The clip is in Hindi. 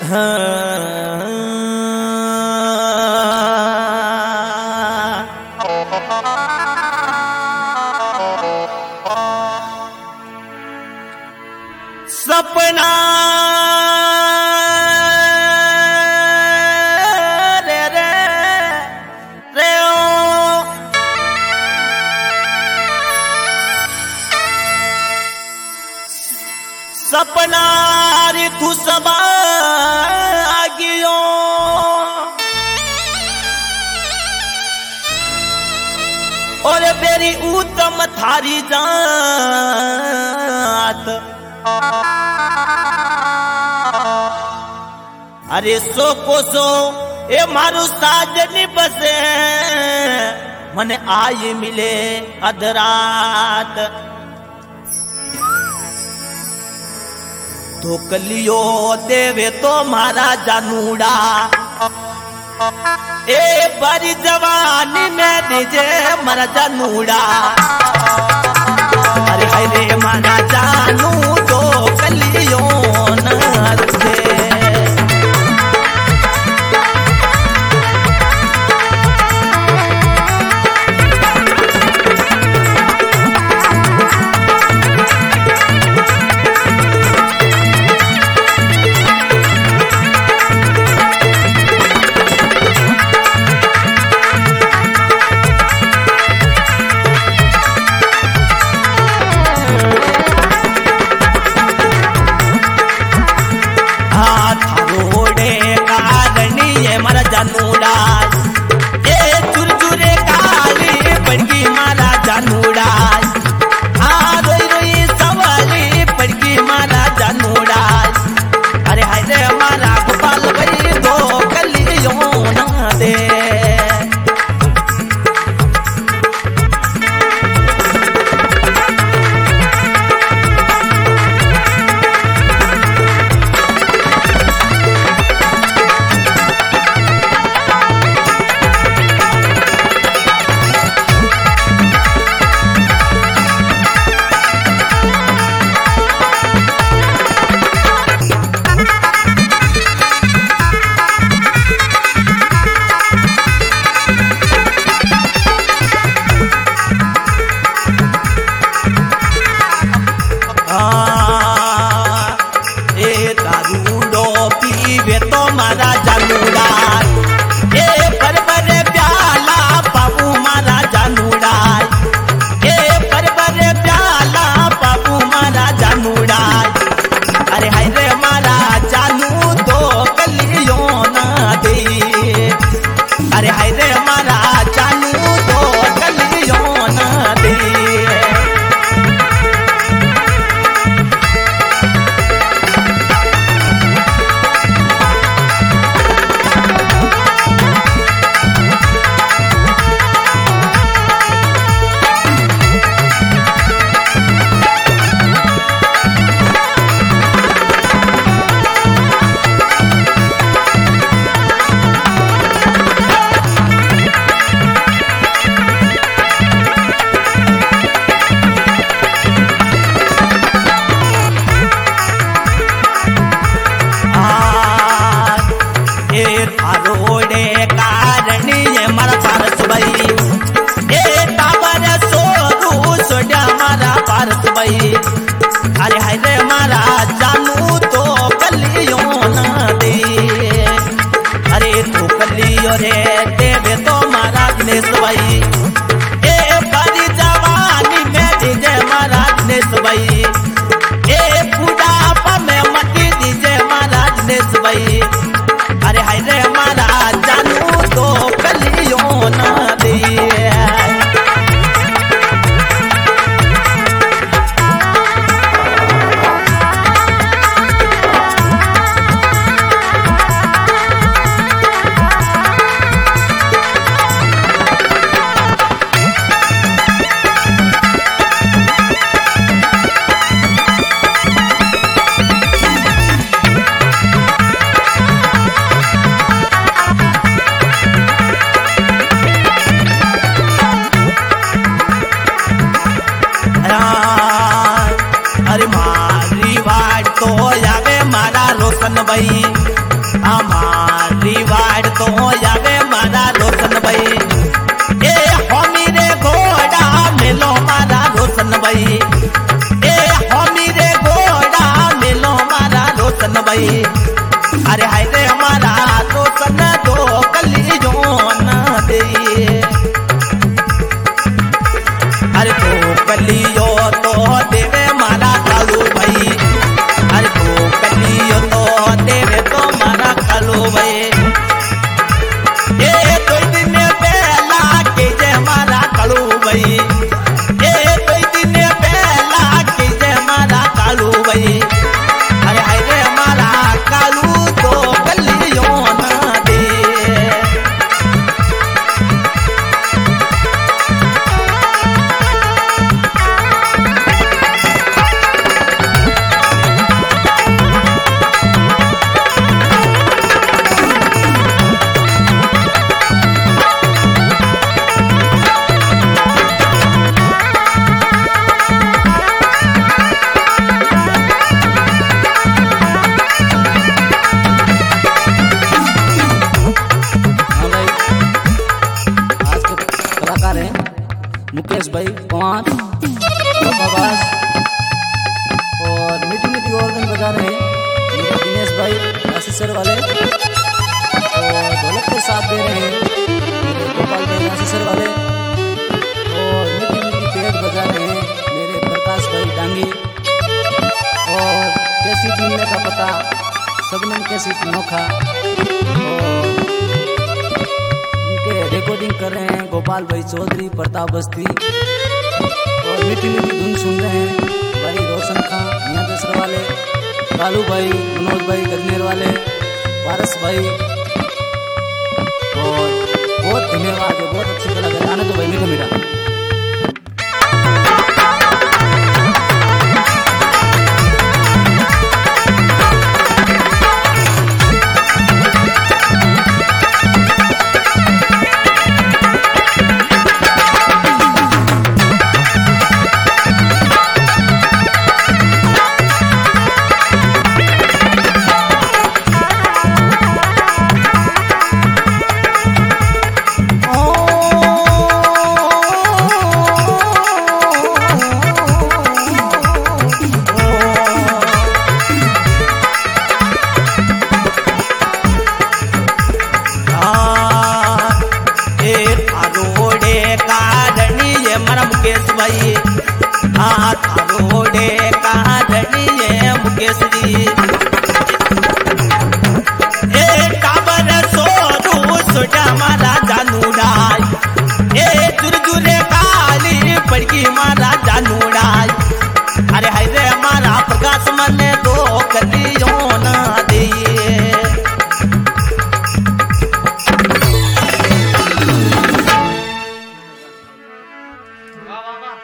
सपना रे रे रे ओ सपना रे तू सबा गियो और बेरी उत्तम थारी जात अरे सो को सो ए मारू साजनी बसे मने आई मिले अधरात तो कलियो देवे तो मारा जानूड़ा ए बड़ी जवानी में दीजे मरा जानूड़ा अरे हाय रे मारा जानू तो कलियो न दे जानूड़ा ए चुरचुरे काली पड़गी मारा जानूड़ा आ रोई रोई सवाली पड़गी मारा जानूड़ा अरे हाय रे मारा गोपाल भाई दो कलियों ना दे मारा जानूड़ा ए परबर प्याला बाबू मारा जानूड़ा ए परबर प्याला बाबू मारा जानूड़ा अरे हाय रे मारा जानू तो कलियों ना दे अरे हाय रे मारा जानू तो कलियों ना दे रोडे कारण ये मारा पारस भाई ए टावर सोरू सोडा मारा पारस भाई अरे हाय रे मारा जानू तो कलियों ना दे अरे तो कलियो रे देवे तो मारा दिनेश भाई ए बड़ी जवानी में दीजे मारा दिनेश भाई ए बुढ़ापा में मती दीजे मारा दिनेश भाई अरे हाय रे मारा जानू तो कलियों ना दे रोशन भाई भाई आशीषर वाले, और ढोलक के साथ दे रहे हैं मेरे गोपाल भाई आशीषर वाले, और मीठी मीठी पेट बजा रहे हैं मेरे प्रकाश भाई डांगी। और कैसी मिलने का पता सबने कैसी नोखा, और उनके रिकॉर्डिंग कर रहे हैं गोपाल भाई चौधरी प्रताप बस्ती, और मीठी मीठी धुन सुन रहे हैं भाई रोशन खां मियाँ दसर वाले, कालू भाई, मनोज भाई गजनेर वाले, पारस भाई, और बहुत धन्यवाद है, बहुत अच्छी तरह आने तो भाई मीठा मीठा।